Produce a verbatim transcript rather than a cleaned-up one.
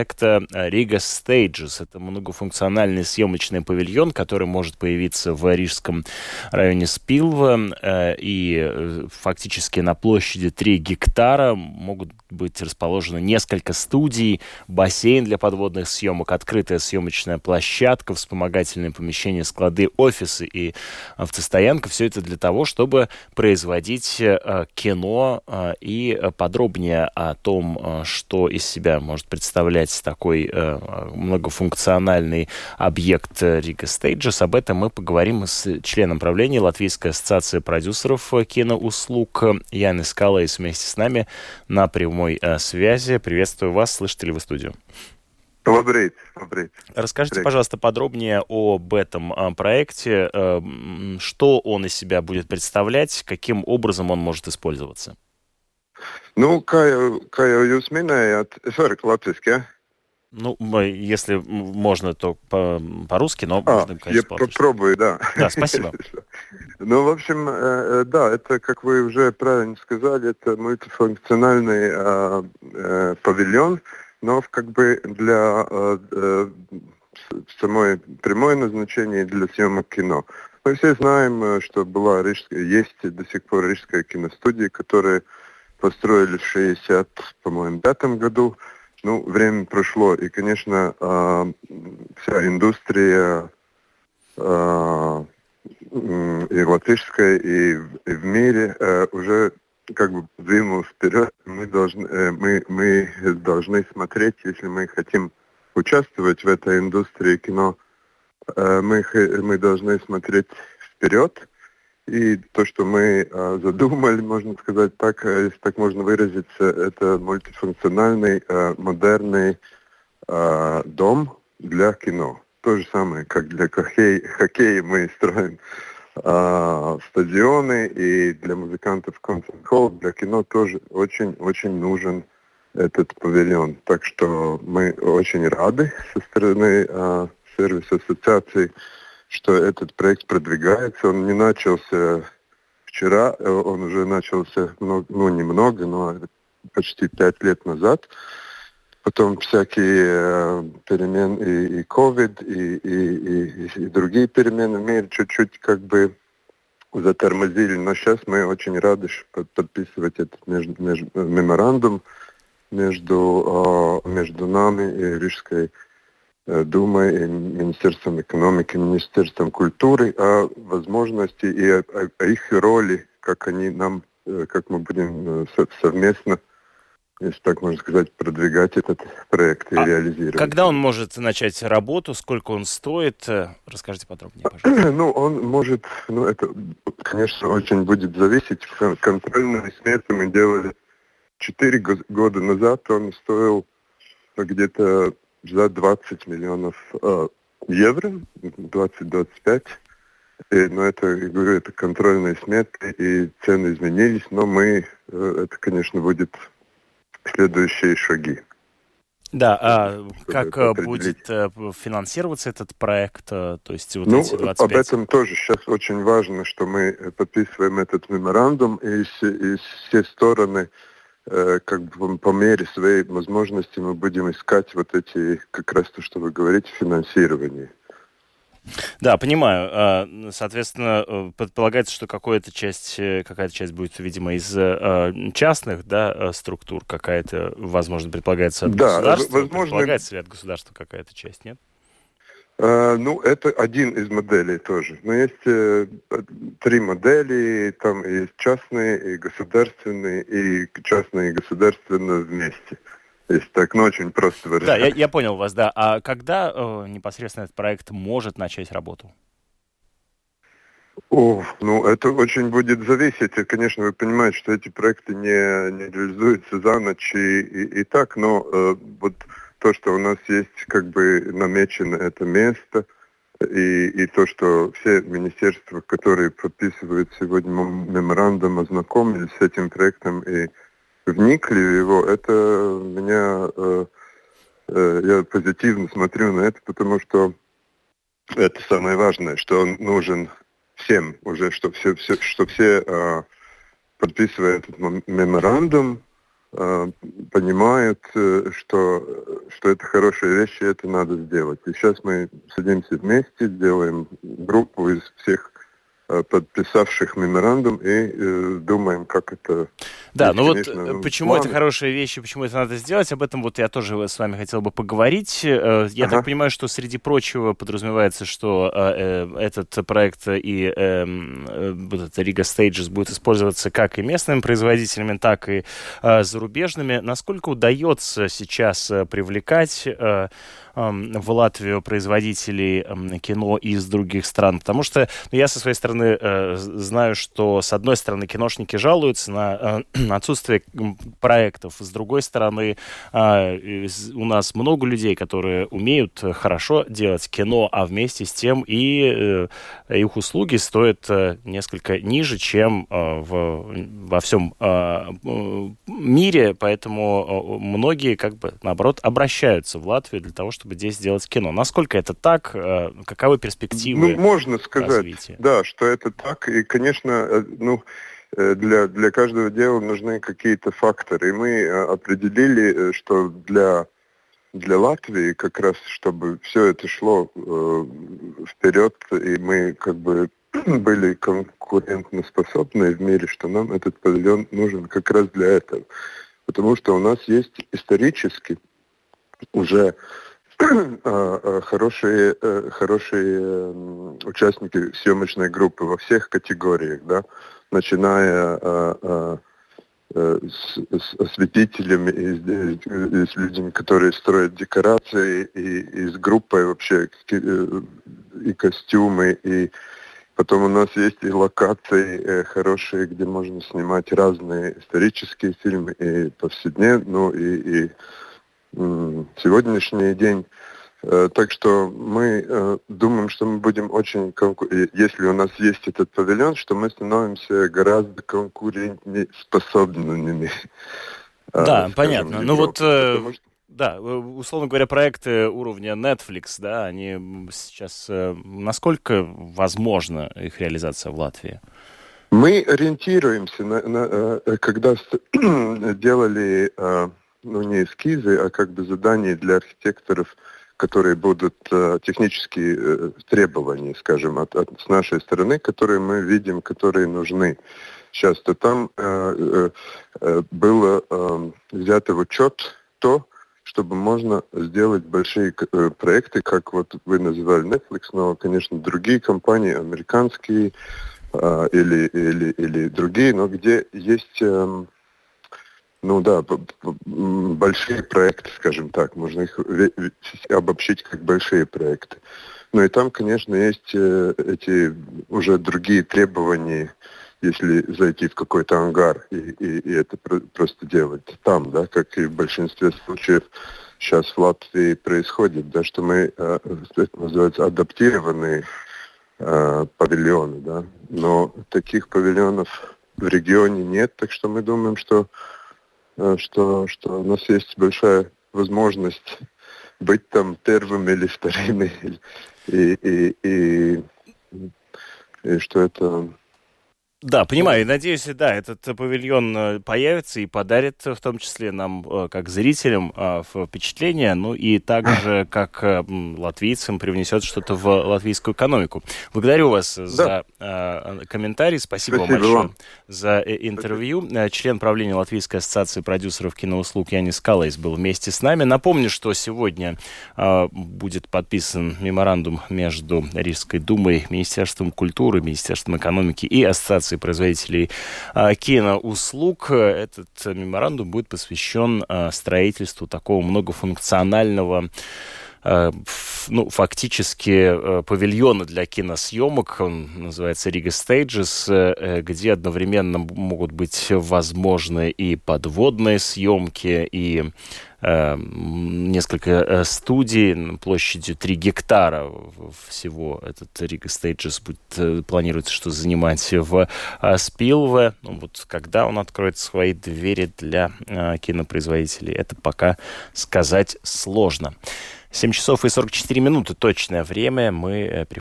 Это Riga Stages. Это многофункциональный съемочный павильон, который может появиться в рижском районе Спилва. И фактически на площади три гектара могут быть расположены несколько студий, бассейн для подводных съемок, открытая съемочная площадка, вспомогательные помещения, склады, офисы и автостоянка. Все это для того, чтобы производить кино. И подробнее о том, что из себя может представлять такой многофункциональный объект Riga Stages, об этом мы поговорим с членом правления Латвийской ассоциации продюсеров киноуслуг Янис Калейс вместе с нами на прямой связи. Приветствую вас. Слышите ли вы студию? Лабрейт, лабрейт. Расскажите, Лабрейт. пожалуйста, подробнее об этом проекте. Что он из себя будет представлять? Каким образом он может использоваться? Ну, kā jau, kā jau jūs minējāt, es varu латвийски, а? Ну, если можно, то по- по-русски, но А, можно, я конечно, по-латышски. попробую, да. Да, спасибо. Ну, в общем, э, да, это, как вы уже правильно сказали, это мультифункциональный э, э, павильон, но как бы для э, э, самой прямое назначение для съемок кино. Мы все знаем, что была рижская, есть до сих пор рижская киностудия, которая построили в шестьдесят, по-моему, пятом году. Ну, время прошло, и, конечно, э, вся индустрия э, и латышская, и, и в мире э, уже как бы двинулась вперед. Мы должны, э, мы, мы должны смотреть, если мы хотим участвовать в этой индустрии кино, э, мы, мы должны смотреть вперед. И то, что мы э, задумали, можно сказать так, если так можно выразиться, это мультифункциональный, э, модерный э, дом для кино. То же самое, как для хоккея, хоккея мы строим э, стадионы, и для музыкантов концерт-холл, для кино тоже очень-очень нужен этот павильон. Так что мы очень рады со стороны э, сервиса ассоциации, что этот проект продвигается. Он не начался вчера, он уже начался, много, ну, немного, но почти пять лет назад. Потом всякие э, перемены, и ковид, и, и, и, и другие перемены в мире чуть-чуть как бы затормозили. Но сейчас мы очень рады подписывать этот между, между, меморандум между, э, между нами и Рижской Думой, и Министерством экономики, Министерством культуры, о возможности и о, о их роли, как они нам, как мы будем совместно, если так можно сказать, продвигать этот проект и а реализировать. Когда он может начать работу, сколько он стоит? Расскажите подробнее, пожалуйста. Ну, он может, ну, это, конечно, очень будет зависеть. Контрольные сметы мы делали четыре года назад, он стоил где-то за двадцать миллионов э, евро, двадцать-двадцать пять. И, но это, я говорю, это контрольные сметы, и цены изменились, но мы, э, это, конечно, будет следующие шаги. Да, а как будет финансироваться этот проект? То есть вот ну, эти двадцать пять... об этом тоже сейчас очень важно, что мы подписываем этот меморандум, и, и все стороны как бы по мере своей возможности мы будем искать вот эти, как раз то, что вы говорите, финансирование. Да, понимаю. Соответственно, предполагается, что какая-то часть, какая-то часть будет, видимо, из частных, да, структур, какая-то, возможно, предполагается от да, государства. Возможно... Предполагается ли от государства какая-то часть, нет? Uh, ну, это один из моделей тоже. Но есть э, три модели, там есть частные и государственные, и частные и государственные вместе. Если так, ну, очень просто выражать. Да, я, я понял вас, да. А когда э, непосредственно этот проект может начать работу? О, ну, это очень будет зависеть. И, конечно, вы понимаете, что эти проекты не, не реализуются за ночь и, и, и так, но э, вот... То, что у нас есть как бы намечено это место, и, и то, что все министерства, которые подписывают сегодня меморандум, ознакомились с этим проектом и вникли в его, это меня, э, э, я позитивно смотрю на это, потому что это самое важное, что он нужен всем уже, что все, все, что все э, подписывают этот меморандум, понимают, что, что это хорошая вещь, и это надо сделать. И сейчас мы садимся вместе, делаем группу из всех подписавших меморандум и э, думаем, как это... Да, есть, ну конечно, вот почему планы. это хорошая вещь и почему это надо сделать, об этом вот я тоже с вами хотел бы поговорить. Я ага. так понимаю, что среди прочего подразумевается, что э, этот проект и э, э, вот Riga Stages будет использоваться как и местными производителями, так и э, зарубежными. Насколько удается сейчас привлекать э, в Латвию производителей кино из других стран? Потому что ну, я со своей стороны э, знаю, что с одной стороны киношники жалуются на э, отсутствие проектов, с другой стороны э, у нас много людей, которые умеют хорошо делать кино, а вместе с тем и э, их услуги стоят э, несколько ниже, чем э, в, во всем э, мире, поэтому многие как бы наоборот обращаются в Латвию для того, чтобы чтобы здесь сделать кино. Насколько это так? Каковы перспективы ну, можно сказать, развития? Да, что это так. И, конечно, ну, для, для каждого дела нужны какие-то факторы. И мы определили, что для, для Латвии как раз, чтобы все это шло э, вперед, и мы как бы были конкурентоспособны в мире, что нам этот павильон нужен как раз для этого. Потому что у нас есть исторически уже хорошие, хорошие участники съемочной группы во всех категориях, да, начиная а, а, с, с осветителями, и, и, и с людьми, которые строят декорации, и, и с группой вообще, и костюмы, и потом у нас есть и локации хорошие, где можно снимать разные исторические фильмы, и повседневные, ну и, и сегодняшний день. Так что мы думаем, что мы будем очень конкурентны. Если у нас есть этот павильон, что мы становимся гораздо конкурентоспособными. Да, понятно. Ну вот, что... да, условно говоря, проекты уровня Netflix, да, они сейчас... Насколько возможна их реализация в Латвии? Мы ориентируемся на... на когда делали... ну, не эскизы, а как бы задания для архитекторов, которые будут э, технические э, требования, скажем, от, от, с нашей стороны, которые мы видим, которые нужны. Сейчас то там э, э, было э, взято в учет то, чтобы можно сделать большие э, проекты, как вот вы называли Netflix, но, конечно, другие компании, американские э, или, или, или другие, но где есть... Э, Ну да, большие проекты, скажем так, можно их обобщить как большие проекты. Ну и там, конечно, есть эти уже другие требования, если зайти в какой-то ангар и, и, и это просто делать там, да, как и в большинстве случаев сейчас в Латвии происходит, да, что мы, это называется, адаптированные павильоны, да, но таких павильонов в регионе нет, так что мы думаем, что Что, что у нас есть большая возможность быть там первым или вторым, и, и, и, и, и что это... Да, понимаю, и надеюсь, да, этот павильон появится и подарит в том числе нам, как зрителям, впечатление, ну и также, как латвийцам, привнесет что-то в латвийскую экономику. Благодарю вас да. за э, комментарий, спасибо, спасибо вам большое вам. за интервью. Спасибо. Член правления Латвийской ассоциации продюсеров киноуслуг Янис Калайс был вместе с нами. Напомню, что сегодня э, будет подписан меморандум между Рижской думой, Министерством культуры, Министерством экономики и Ассоциацией производителей а, киноуслуг. Этот меморандум будет посвящен а, строительству такого многофункционального а, ф, ну, фактически а, павильона для киносъемок. Он называется Riga Stages, а, где одновременно могут быть возможны и подводные съемки, и несколько студий площадью три гектара всего. Этот Riga Stages будет, планируется, что занимать в Спилве. Ну, вот когда он откроет свои двери для кинопроизводителей, это пока сказать сложно. семь часов и сорок четыре минуты точное время. Мы